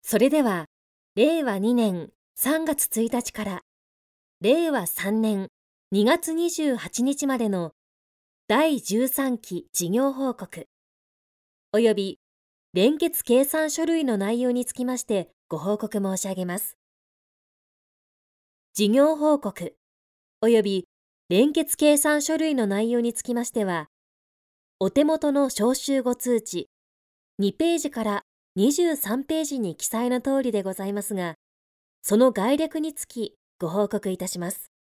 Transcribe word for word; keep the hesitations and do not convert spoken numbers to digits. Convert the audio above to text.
それでは、れいわにねんさんがつついたちかられいわさんねんにがつにじゅうはちにちまでのだいじゅうさんき事業報告および連結計算書類の内容につきましてご報告申し上げます。事業報告および連結計算書類の内容につきましては、お手元の招集後通知にページからにじゅうさんページに記載の通りでございますが、その概略につきご報告いたします。